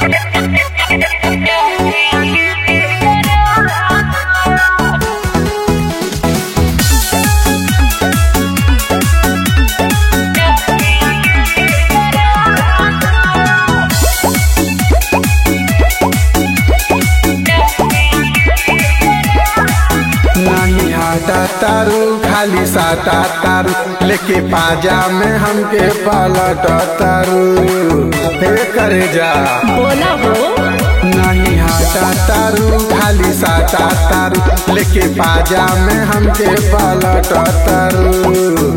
तारू खाली साटा तारू लेके पाजा में हमके पलट तारू हे करे जा बोला हो नहीं हाटा तारू खाली साटा तारू लेके पाजा में हमके पलट तारू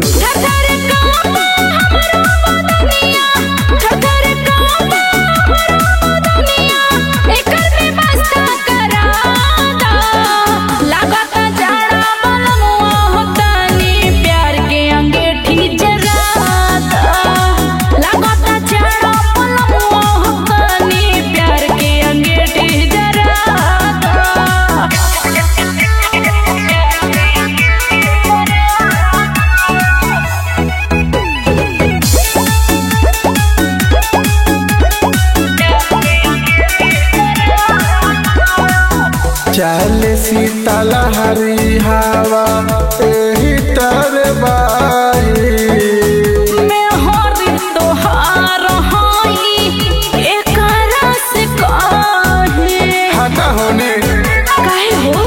चल शीतल हरी हवा एही तरबाई मैं हरी तोहार हई एकरा से काहे हटा होने काहे हो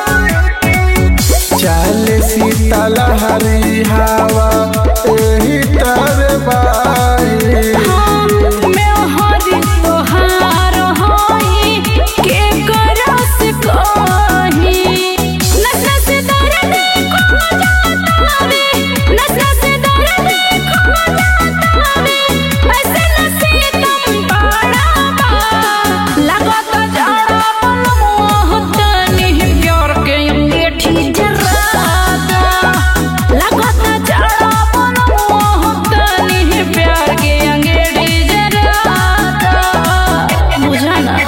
चल शीतल हरी हवा एही तरबाई मैं हरी तोहार हई एकरा से काहे नशा से दर्द खो जाता रे नशा से दर्द खो जाता रे ऐसे नशे तुम बड़ा लगत जड़ा मनमोहता नहीं प्यार के अंगीठी जरादा लगत जड़ा मनमोहता नहीं प्यार के अंगीठी जरादा बुझा ना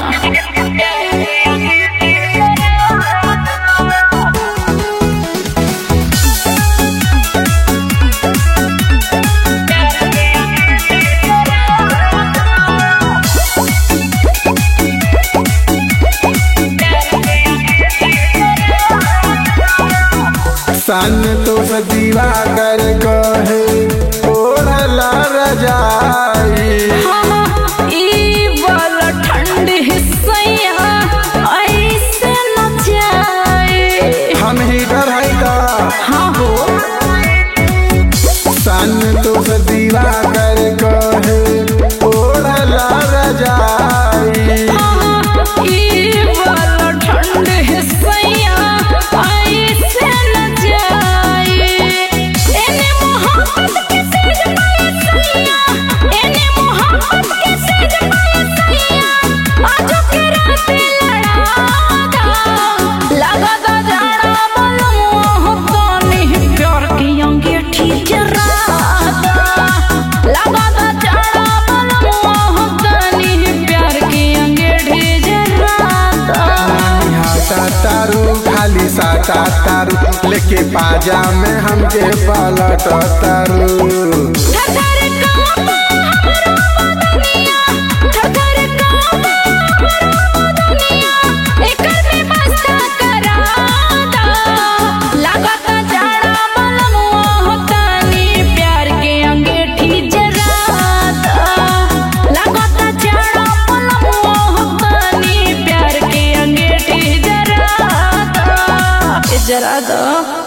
सन तो सदीवा कर कहे ओढ़ला रजाई ई वाला ठंड हिस्सैया ऐसे न जाए हम ही डर है का हाँ हो सन तो सदीवा कर कहे ओढ़ला रजाई ई वाला ठंड हिस्सैया ऐसे न जाए एने मोहब्बत के सेज पाए सैया एने मोहब्बत के सेज पाए सैया आज के रात लड़ादा लगदा जाड़ा मनमोहता नहीं प्यार की अंगीठी जरादा लगदा जाड़ा मनमोहता नहीं प्यार की अंगीठी जरादा हाटा तारू खाली साटा तारू लेके पाजा में हमके पलट तारू थरथर कांपे हमरो बदनिया थरथर कांपे हमरो बदनिया एकर में बस्ता करादा लगत जाड़ा मनमोहता नहीं प्यार के अंगीठी जरादा लगत जाड़ा मनमोहता नहीं प्यार के अंगीठी जरादा जरादा